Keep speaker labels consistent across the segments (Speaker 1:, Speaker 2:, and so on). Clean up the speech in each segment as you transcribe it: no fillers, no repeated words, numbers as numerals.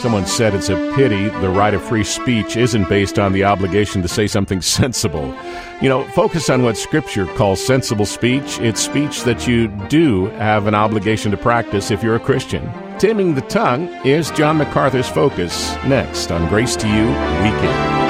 Speaker 1: Someone said it's a pity the right of free speech isn't based on the obligation to say something sensible. Focus on what Scripture calls sensible speech. It's speech that you do have an obligation to practice if you're a Christian. Taming the tongue is John MacArthur's focus next on Grace to You Weekend.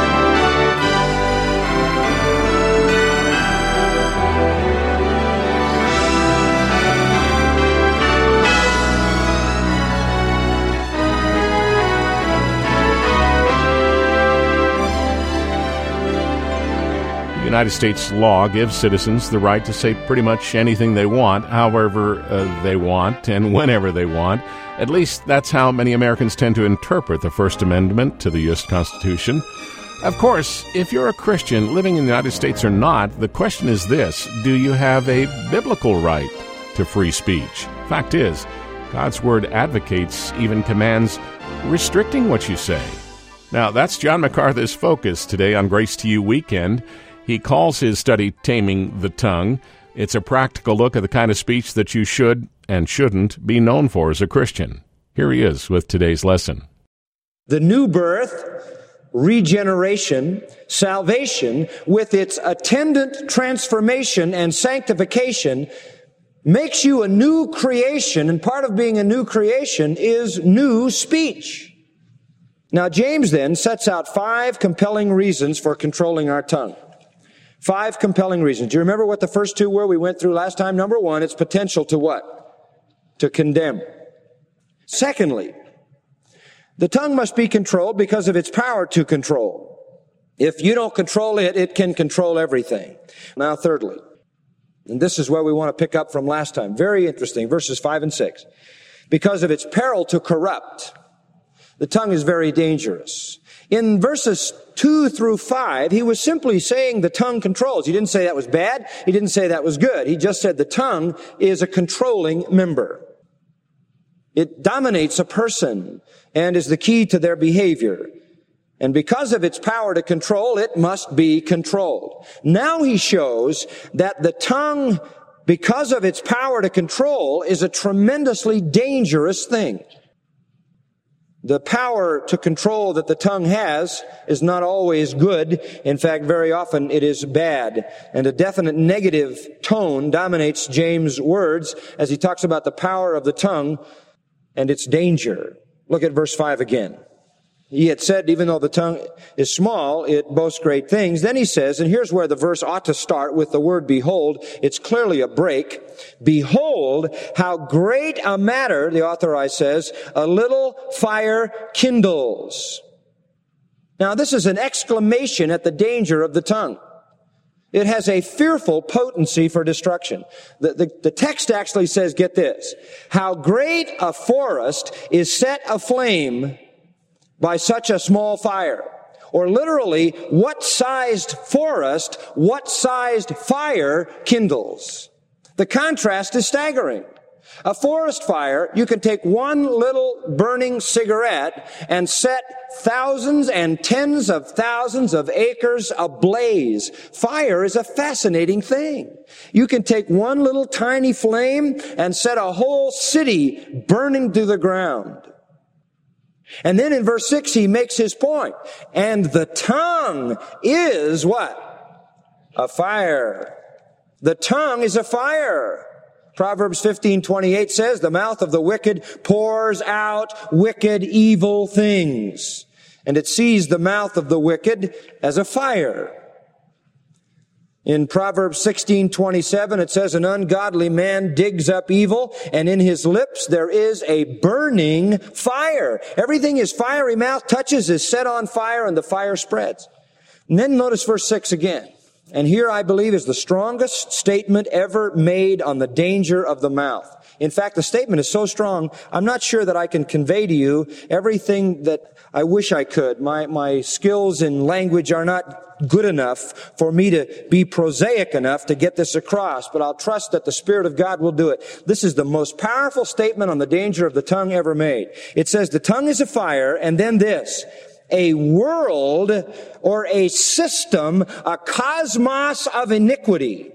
Speaker 1: United States law gives citizens the right to say pretty much anything they want, however they want, and whenever they want. At least that's how many Americans tend to interpret the First Amendment to the U.S. Constitution. Of course, if you're a Christian living in the United States or not, the question is this: do you have a biblical right to free speech? Fact is, God's Word advocates, even commands, restricting what you say. Now, that's John MacArthur's focus today on Grace to You Weekend. He calls his study Taming the Tongue. It's a practical look at the kind of speech that you should and shouldn't be known for as a Christian. Here he is with today's lesson.
Speaker 2: The new birth, regeneration, salvation, with its attendant transformation and sanctification, makes you a new creation, and part of being a new creation is new speech. Now, James then sets out 5 compelling reasons for controlling our tongue. 5 compelling reasons. Do you remember what the first 2 were we went through last time? Number 1, its potential to what? To condemn. Secondly, the tongue must be controlled because of its power to control. If you don't control it, it can control everything. Now, thirdly, and this is where we want to pick up from last time. Very interesting, verses 5 and 6. Because of its peril to corrupt. The tongue is very dangerous. In verses 2 through 5, he was simply saying the tongue controls. He didn't say that was bad. He didn't say that was good. He just said the tongue is a controlling member. It dominates a person and is the key to their behavior. And because of its power to control, it must be controlled. Now he shows that the tongue, because of its power to control, is a tremendously dangerous thing. The power to control that the tongue has is not always good. In fact, very often it is bad. And a definite negative tone dominates James' words as he talks about the power of the tongue and its danger. Look at verse 5 again. He had said, even though the tongue is small, it boasts great things. Then he says, and here's where the verse ought to start with the word behold. It's clearly a break. Behold, how great a matter, the author says, a little fire kindles. Now, this is an exclamation at the danger of the tongue. It has a fearful potency for destruction. The text actually says, get this, how great a forest is set aflame by such a small fire. Or literally, what sized forest, what sized fire kindles. The contrast is staggering. A forest fire, you can take one little burning cigarette and set thousands and tens of thousands of acres ablaze. Fire is a fascinating thing. You can take one little tiny flame and set a whole city burning to the ground. And then in verse 6, he makes his point. And the tongue is what? A fire. The tongue is a fire. Proverbs 15:28 says, the mouth of the wicked pours out wicked, evil things. And it sees the mouth of the wicked as a fire. In Proverbs 16:27, it says, an ungodly man digs up evil, and in his lips there is a burning fire. Everything his fiery mouth touches is set on fire, and the fire spreads. And then notice verse 6 again. And here, I believe, is the strongest statement ever made on the danger of the mouth. In fact, the statement is so strong, I'm not sure that I can convey to you everything that I wish I could. My skills in language are not good enough for me to be prosaic enough to get this across, but I'll trust that the Spirit of God will do it. This is the most powerful statement on the danger of the tongue ever made. It says the tongue is a fire, and then this, a world or a system, a cosmos of iniquity.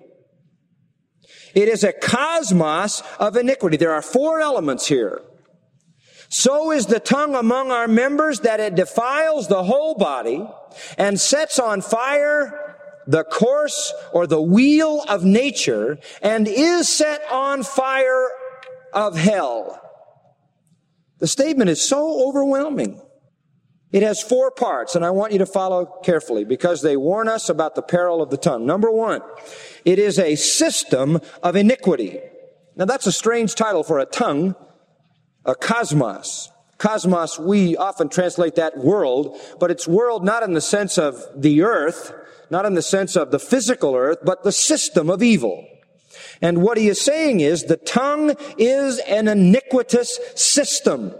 Speaker 2: It is a cosmos of iniquity. There are 4 elements here. So is the tongue among our members, that it defiles the whole body and sets on fire the course or the wheel of nature, and is set on fire of hell. The statement is so overwhelming. It has 4 parts, and I want you to follow carefully because they warn us about the peril of the tongue. Number 1, it is a system of iniquity. Now that's a strange title for a tongue, a cosmos. Cosmos, we often translate that world, but it's world not in the sense of the earth, not in the sense of the physical earth, but the system of evil. And what he is saying is the tongue is an iniquitous system.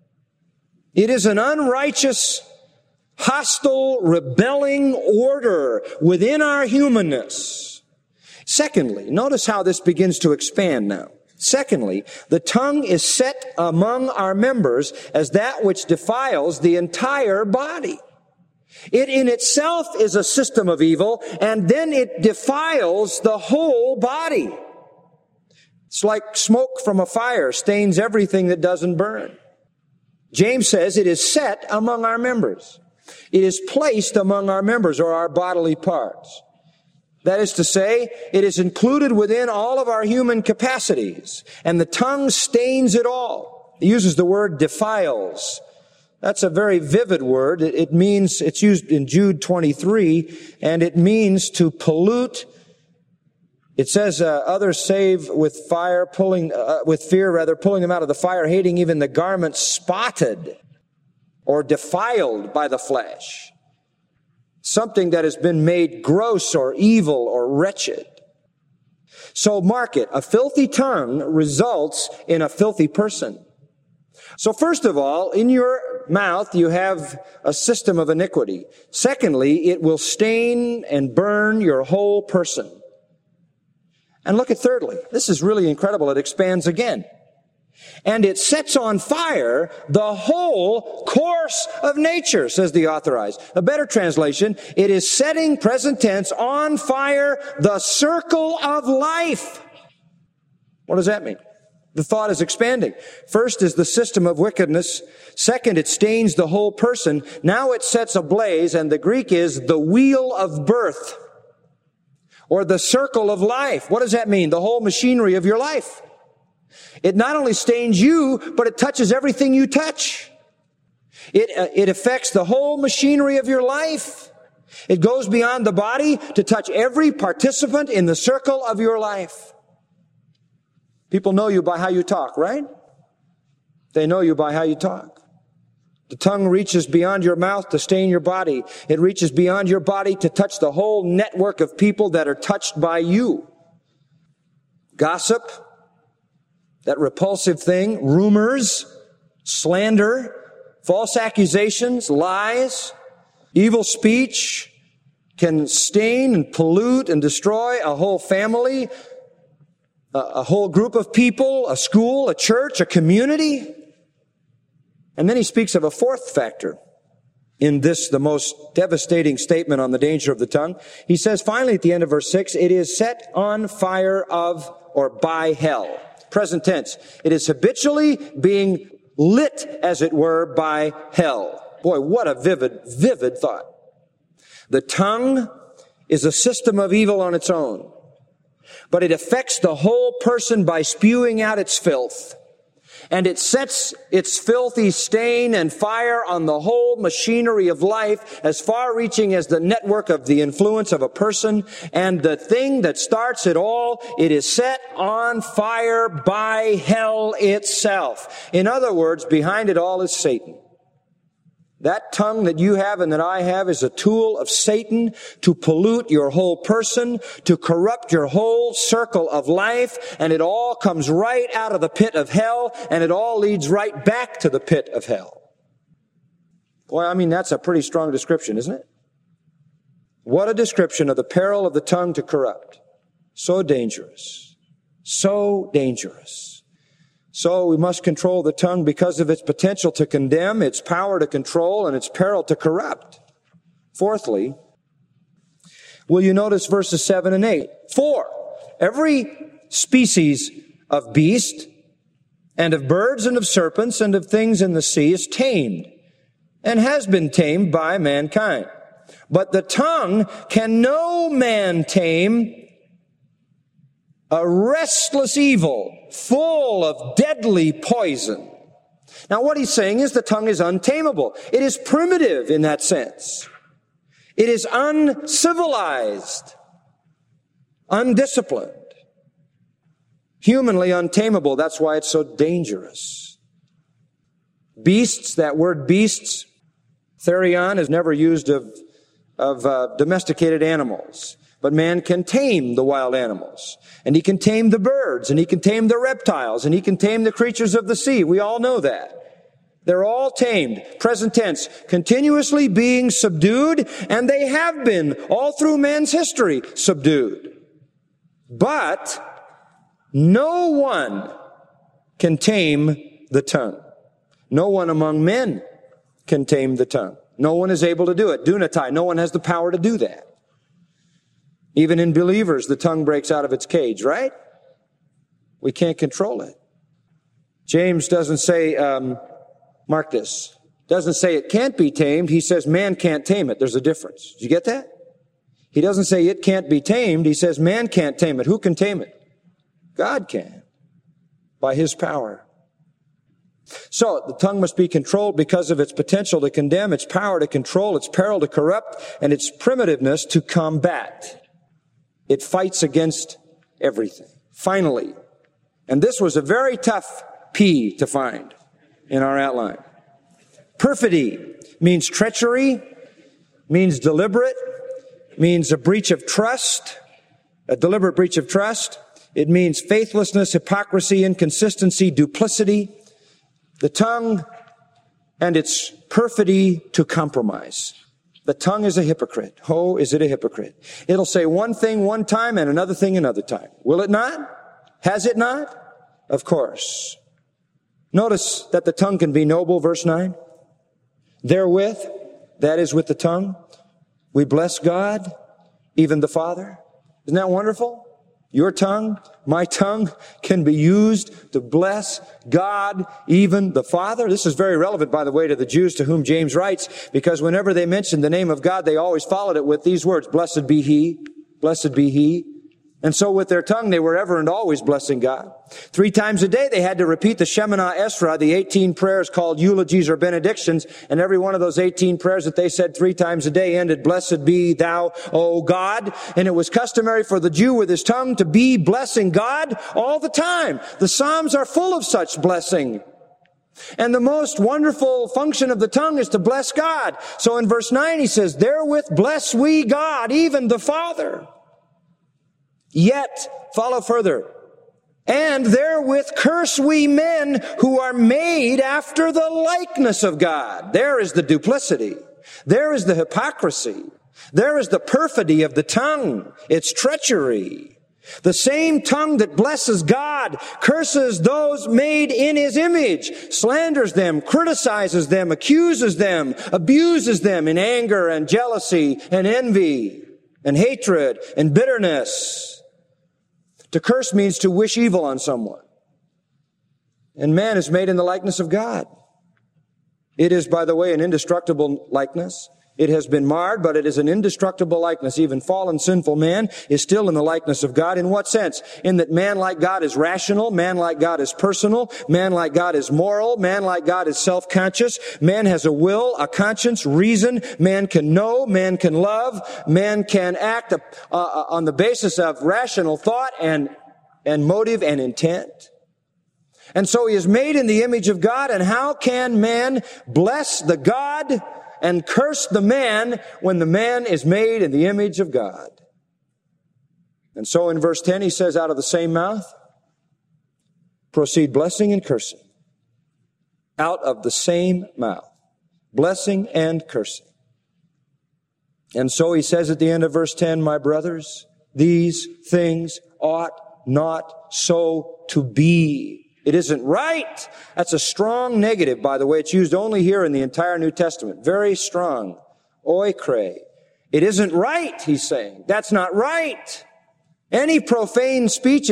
Speaker 2: It is an unrighteous, hostile, rebelling order within our humanness. Secondly, notice how this begins to expand now. Secondly, the tongue is set among our members as that which defiles the entire body. It in itself is a system of evil, and then it defiles the whole body. It's like smoke from a fire stains everything that doesn't burn. James says it is set among our members. It is placed among our members, or our bodily parts. That is to say, it is included within all of our human capacities, and the tongue stains it all. He uses the word defiles. That's a very vivid word. It means, it's used in Jude 23, and it means to pollute. It says, others save with fire, pulling them out of the fire, hating even the garments spotted or defiled by the flesh. Something that has been made gross or evil or wretched. So mark it, a filthy tongue results in a filthy person. So first of all, in your mouth you have a system of iniquity. Secondly, it will stain and burn your whole person. And look at thirdly, this is really incredible, it expands again. And it sets on fire the whole course of nature, says the Authorized. A better translation, it is setting, present tense, on fire the circle of life. What does that mean? The thought is expanding. First is the system of wickedness. Second, it stains the whole person. Now it sets ablaze, and the Greek is the wheel of birth, or the circle of life. What does that mean? The whole machinery of your life. It not only stains you, but it touches everything you touch. It affects the whole machinery of your life. It goes beyond the body to touch every participant in the circle of your life. People know you by how you talk, right? They know you by how you talk. The tongue reaches beyond your mouth to stain your body. It reaches beyond your body to touch the whole network of people that are touched by you. Gossip, that repulsive thing, rumors, slander, false accusations, lies, evil speech can stain and pollute and destroy a whole family, a whole group of people, a school, a church, a community. And then he speaks of a fourth factor in this, the most devastating statement on the danger of the tongue. He says finally at the end of verse 6, it is set on fire of or by hell. Present tense. It is habitually being lit, as it were, by hell. Boy, what a vivid thought. The tongue is a system of evil on its own, but it affects the whole person by spewing out its filth. And it sets its filthy stain and fire on the whole machinery of life, as far-reaching as the network of the influence of a person. And the thing that starts it all, it is set on fire by hell itself. In other words, behind it all is Satan. That tongue that you have and that I have is a tool of Satan to pollute your whole person, to corrupt your whole circle of life, and it all comes right out of the pit of hell, and it all leads right back to the pit of hell. Boy, I mean, that's a pretty strong description, isn't it? What a description of the peril of the tongue to corrupt. So dangerous. So dangerous. So we must control the tongue because of its potential to condemn, its power to control, and its peril to corrupt. Fourthly, will you notice verses 7 and 8? 4. Every species of beast and of birds and of serpents and of things in the sea is tamed, and has been tamed by mankind. But the tongue can no man tame, a restless evil, full of deadly poison. Now what he's saying is the tongue is untamable. It is primitive in that sense. It is uncivilized, undisciplined, humanly untamable. That's why it's so dangerous. Beasts, that word beasts, therion, is never used of domesticated animals. But man can tame the wild animals. And he can tame the birds, and he can tame the reptiles, and he can tame the creatures of the sea. We all know that. They're all tamed, present tense, continuously being subdued, and they have been all through man's history subdued. But no one can tame the tongue. No one among men can tame the tongue. No one is able to do it. Dunatai, no one has the power to do that. Even in believers, the tongue breaks out of its cage, right? We can't control it. James doesn't say, mark this, doesn't say it can't be tamed. He says man can't tame it. There's a difference. Did you get that? He doesn't say it can't be tamed. He says man can't tame it. Who can tame it? God can, by His power. So the tongue must be controlled because of its potential to condemn, its power to control, its peril to corrupt, and its primitiveness to combat. It fights against everything. Finally, and this was a very tough P to find in our outline. Perfidy means treachery, means deliberate, means a breach of trust, a deliberate breach of trust. It means faithlessness, hypocrisy, inconsistency, duplicity. The tongue and its perfidy to compromise. The tongue is a hypocrite. Oh, is it a hypocrite? It'll say one thing one time and another thing another time. Will it not? Has it not? Of course. Notice that the tongue can be noble, verse 9. Therewith, that is with the tongue, we bless God, even the Father. Isn't that wonderful? Your tongue, my tongue, can be used to bless God, even the Father. This is very relevant, by the way, to the Jews to whom James writes, because whenever they mentioned the name of God, they always followed it with these words, blessed be He, blessed be He. And so with their tongue, they were ever and always blessing God. 3 times a day, they had to repeat the Shemana Esra, the 18 prayers called eulogies or benedictions, and every one of those 18 prayers that they said 3 times a day ended, blessed be thou, O God. And it was customary for the Jew with his tongue to be blessing God all the time. The Psalms are full of such blessing. And the most wonderful function of the tongue is to bless God. So in verse 9 he says, therewith bless we God, even the Father. Yet, follow further, and therewith curse we men who are made after the likeness of God. There is the duplicity. There is the hypocrisy. There is the perfidy of the tongue, its treachery. The same tongue that blesses God curses those made in His image, slanders them, criticizes them, accuses them, abuses them in anger and jealousy and envy and hatred and bitterness. To curse means to wish evil on someone. And man is made in the likeness of God. It is, by the way, an indestructible likeness. It has been marred, but it is an indestructible likeness. Even fallen, sinful man is still in the likeness of God. In what sense? In that man like God is rational, man like God is personal, man like God is moral, man like God is self-conscious, man has a will, a conscience, reason, man can know, man can love, man can act on the basis of rational thought and motive and intent. And so he is made in the image of God, and how can man bless the God and curse the man when the man is made in the image of God? And so in verse 10 he says, out of the same mouth proceed blessing and cursing. Out of the same mouth. Blessing and cursing. And so he says at the end of verse 10, my brothers, these things ought not so to be. It isn't right. That's a strong negative, by the way. It's used only here in the entire New Testament. Very strong. Oikre. It isn't right, he's saying. That's not right. Any profane speech is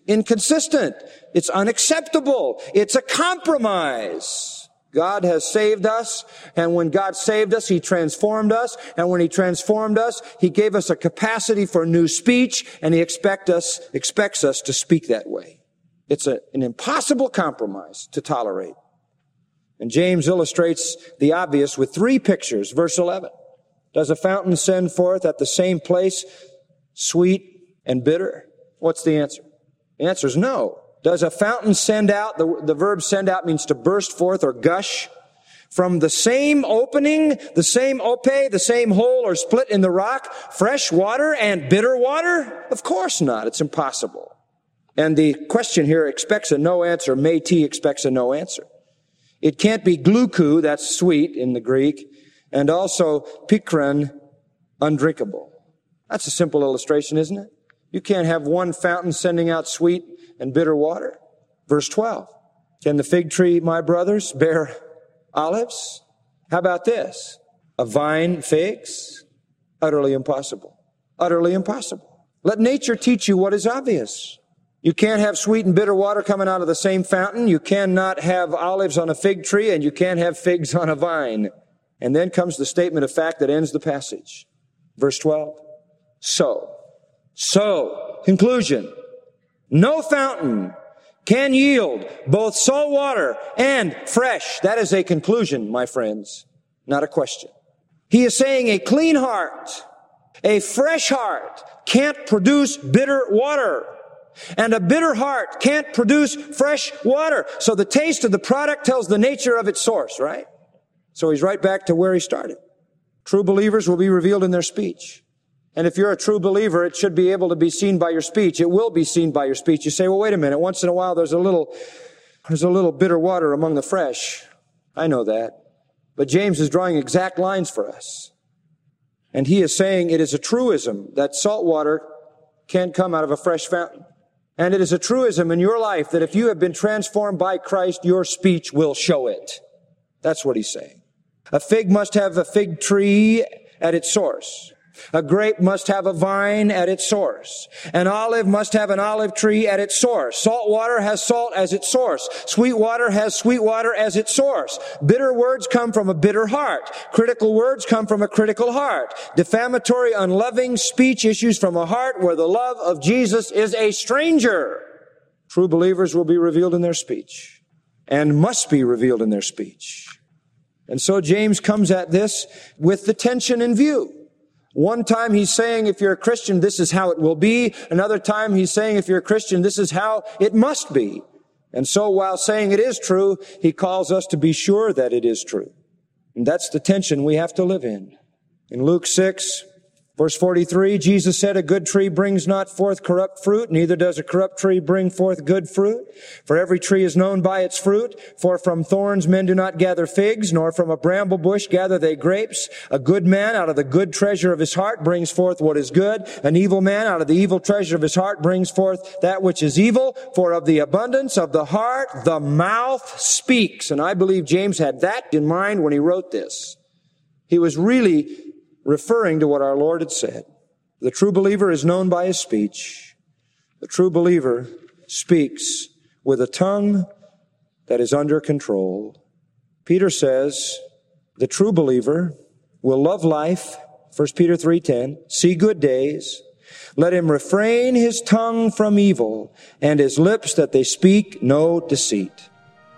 Speaker 2: inconsistent. It's unacceptable. It's a compromise. God has saved us, and when God saved us, He transformed us, and when He transformed us, He gave us a capacity for new speech, and He expects us to speak that way. It's an impossible compromise to tolerate. And James illustrates the obvious with 3 pictures. Verse 11. Does a fountain send forth at the same place sweet and bitter? What's the answer? The answer is no. Does a fountain send out, the verb send out means to burst forth or gush, from the same opening, the same ope, the same hole or split in the rock, fresh water and bitter water? Of course not. It's impossible. And the question here expects a no answer. Métis expects a no answer. It can't be glucou, that's sweet in the Greek, and also pikran, undrinkable. That's a simple illustration, isn't it? You can't have one fountain sending out sweet and bitter water. Verse 12. Can the fig tree, my brothers, bear olives? How about this? A vine figs? Utterly impossible. Utterly impossible. Let nature teach you what is obvious. You can't have sweet and bitter water coming out of the same fountain. You cannot have olives on a fig tree, and you can't have figs on a vine. And then comes the statement of fact that ends the passage. Verse 12. So, conclusion. No fountain can yield both salt water and fresh. That is a conclusion, my friends, not a question. He is saying a clean heart, a fresh heart can't produce bitter water. And a bitter heart can't produce fresh water. So the taste of the product tells the nature of its source, right? So he's right back to where he started. True believers will be revealed in their speech. And if you're a true believer, it should be able to be seen by your speech. It will be seen by your speech. You say, well, wait a minute. Once in a while, there's a little bitter water among the fresh. I know that. But James is drawing exact lines for us. And he is saying it is a truism that salt water can't come out of a fresh fountain. And it is a truism in your life that if you have been transformed by Christ, your speech will show it. That's what he's saying. A fig must have a fig tree at its source. A grape must have a vine at its source. An olive must have an olive tree at its source. Salt water has salt as its source. Sweet water has sweet water as its source. Bitter words come from a bitter heart. Critical words come from a critical heart. Defamatory, unloving speech issues from a heart where the love of Jesus is a stranger. True believers will be revealed in their speech and must be revealed in their speech. And so James comes at this with the tension in view. One time he's saying, if you're a Christian, this is how it will be. Another time he's saying, if you're a Christian, this is how it must be. And so while saying it is true, he calls us to be sure that it is true. And that's the tension we have to live in. In Luke 6, verse 43, Jesus said, a good tree brings not forth corrupt fruit, neither does a corrupt tree bring forth good fruit. For every tree is known by its fruit. For from thorns men do not gather figs, nor from a bramble bush gather they grapes. A good man out of the good treasure of his heart brings forth what is good. An evil man out of the evil treasure of his heart brings forth that which is evil. For of the abundance of the heart, the mouth speaks. And I believe James had that in mind when he wrote this. He was really referring to what our Lord had said. The true believer is known by his speech. The true believer speaks with a tongue that is under control. Peter says the true believer will love life, 1 Peter 3:10, see good days. Let him refrain his tongue from evil and his lips that they speak no deceit.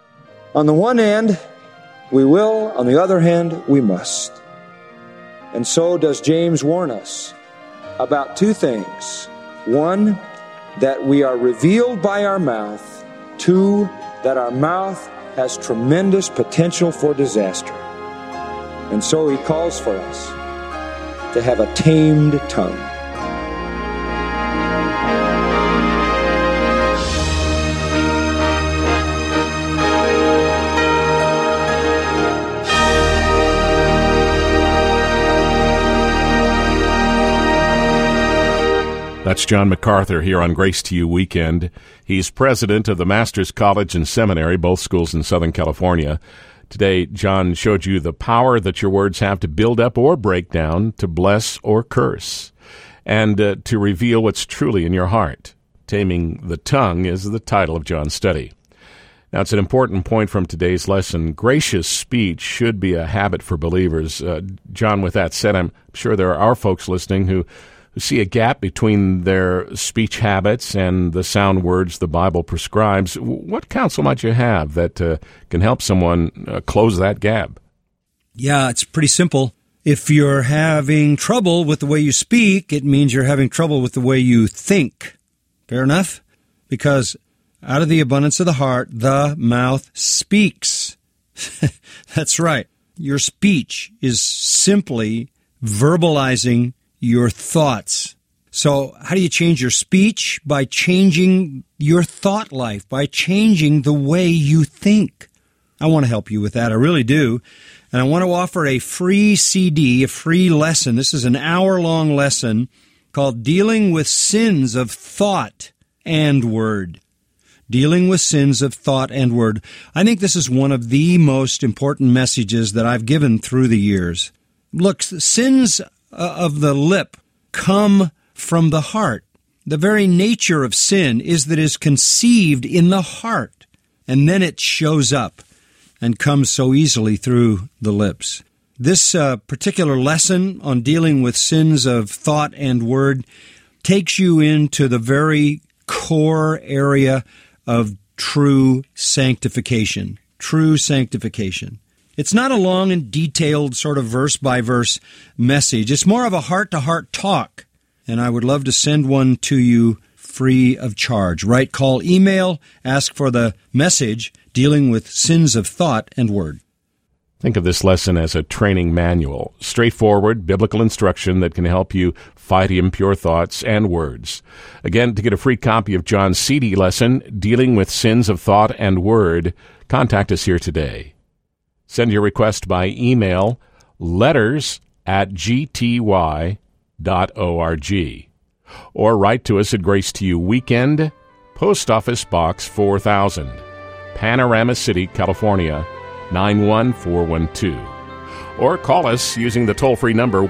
Speaker 2: On the one hand, we will. On the other hand, we must. And so does James warn us about 2 things. 1, that we are revealed by our mouth. 2, that our mouth has tremendous potential for disaster. And so he calls for us to have a tamed tongue.
Speaker 1: That's John MacArthur here on Grace to You Weekend. He's president of the Master's College and Seminary, both schools in Southern California. Today, John showed you the power that your words have to build up or break down, to bless or curse, and to reveal what's truly in your heart. Taming the Tongue is the title of John's study. Now, it's an important point from today's lesson. Gracious speech should be a habit for believers. John, with that said, I'm sure there are folks listening who see a gap between their speech habits and the sound words the Bible prescribes. What counsel might you have that can help someone close that gap?
Speaker 3: Yeah, it's pretty simple. If you're having trouble with the way you speak, it means you're having trouble with the way you think. Fair enough? Because out of the abundance of the heart, the mouth speaks. That's right. Your speech is simply verbalizing your thoughts. So how do you change your speech? By changing your thought life, by changing the way you think. I want to help you with that. I really do. And I want to offer a free CD, a free lesson. This is an hour-long lesson called Dealing with Sins of Thought and Word. Dealing with Sins of Thought and Word. I think this is one of the most important messages that I've given through the years. Look, sins of the lip come from the heart. The very nature of sin is that it is conceived in the heart, and then it shows up and comes so easily through the lips. This particular lesson on dealing with sins of thought and word takes you into the very core area of true sanctification. True sanctification. It's not a long and detailed sort of verse-by-verse message. It's more of a heart-to-heart talk, and I would love to send one to you free of charge. Write, call, email, ask for the message, Dealing with Sins of Thought and Word.
Speaker 1: Think of this lesson as a training manual, straightforward biblical instruction that can help you fight impure thoughts and words. Again, to get a free copy of John's CD lesson, Dealing with Sins of Thought and Word, contact us here today. Send your request by email, letters@gty.org, or write to us at Grace to You Weekend, Post Office Box 4000, Panorama City, California, 91412. Or call us using the toll-free number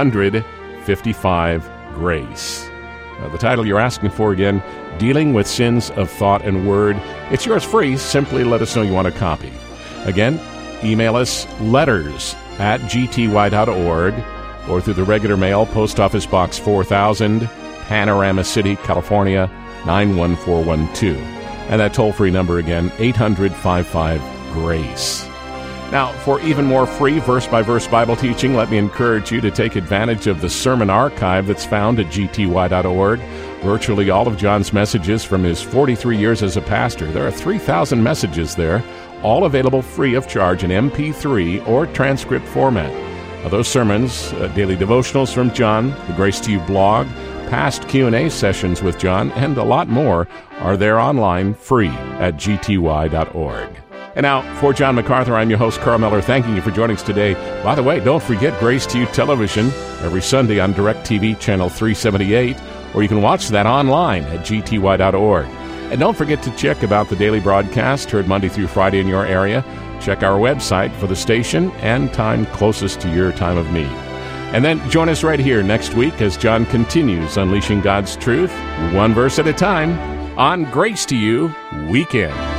Speaker 1: 1-800-55-GRACE. Now, the title you're asking for again, Dealing with Sins of Thought and Word. It's yours free. Simply let us know you want a copy. Again, email us letters@gty.org or through the regular mail, Post Office Box 4000, Panorama City, California, 91412. And that toll-free number again, 800-55-GRACE. Now, for even more free verse-by-verse Bible teaching, let me encourage you to take advantage of the sermon archive that's found at gty.org. Virtually all of John's messages from his 43 years as a pastor. There are 3,000 messages there, all available free of charge in MP3 or transcript format. Now, those sermons, daily devotionals from John, the Grace to You blog, past Q&A sessions with John, and a lot more are there online free at gty.org. And now, for John MacArthur, I'm your host, Carl Miller, thanking you for joining us today. By the way, don't forget Grace to You Television every Sunday on DirecTV Channel 378, or you can watch that online at gty.org. And don't forget to check about the daily broadcast heard Monday through Friday in your area. Check our website for the station and time closest to your time of need. And then join us right here next week as John continues unleashing God's truth, one verse at a time, on Grace to You Weekend.